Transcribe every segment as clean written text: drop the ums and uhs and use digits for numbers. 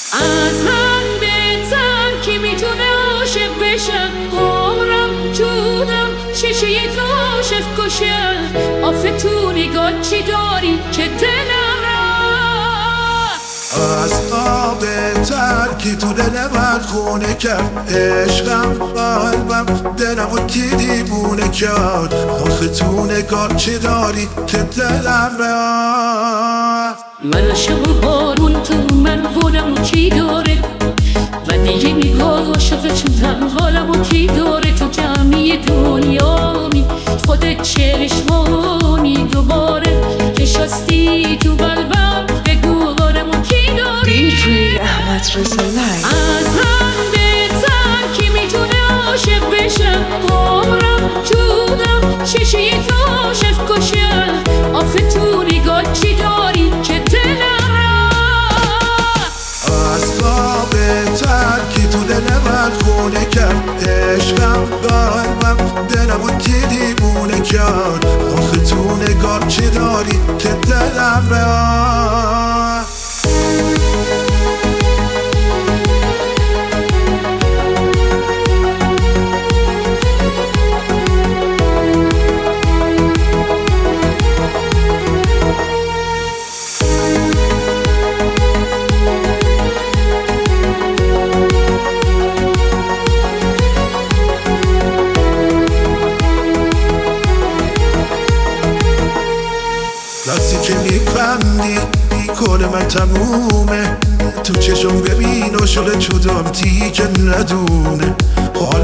از من بهتر کی میتونه عاشق بشه؟ عمرم جونم شیشه تو عاشق کشه. آخه تو نگاه چی داری که دلم از ما بهتر کی تو دل من خونه کرد؟ عشقم قلبم دلم و کی دیوونه کرد؟ آخه تو نگاه چی داری که دلم رفت؟ من عاشق بارون تو من حالمو کی داره؟ و دیگه نگاه عاشقشم حالمو کی داره؟ تو جمعی دنیامی خودت چشمانی دوباره که شستی تو قلبم بگو بارمو کی داری؟ DJ احمد رضا لایو. از من بهتر کی میتونه عاشق بشه؟ عمرم جونم شیشه تو عاشق کشه. آخه تو نگاه چی داری که دلم رفت؟ از ما بهتر کی تو دل من خونه کرد؟ عشقم قلبم دلم و کی دیوونه کرد؟ آخه تو نگاه چی داری که دلم رفت؟ دستی که میخندی کل من تمومه، تو چشم ببین و شده جدام دیگه ندونه. حال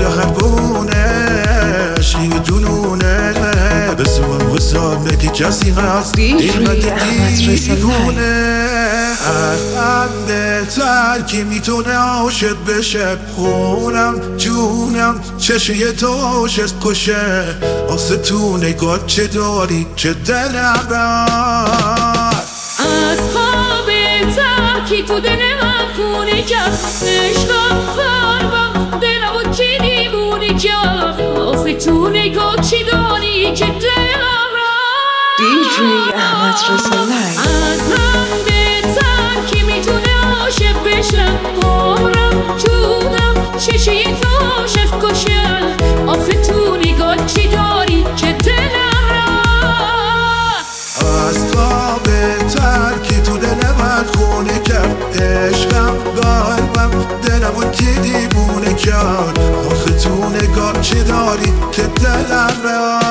حبونش این جنونه، بسوام وسام بگی کسی هست این دیوونه. از بهتر کی میتونه عاشق بشه؟ خونم جونم چشه تو عاشق کشه. آسه تو نگاه چه داری که دلم رفت؟ از خواب بهتر کی تو دل من خونه کرد؟ عشقم قلبم دلم و کی دیوونه کرد؟ آخه تو نگاه چی داری که دلم رفت؟ DJ احمد رضا لایو. از من بهتر کی میتونه عاشق بشه؟ عمرم جونم شیشه تو عاشق کشه. آخه تو نگاه چی داری که دلم رفت؟ از تا بهتر کی تو دل من خونه کرد؟ عشقم قلبم دلم و کی دیوونه کرد؟ آخه تو نگاه چی داری که دلم رفت؟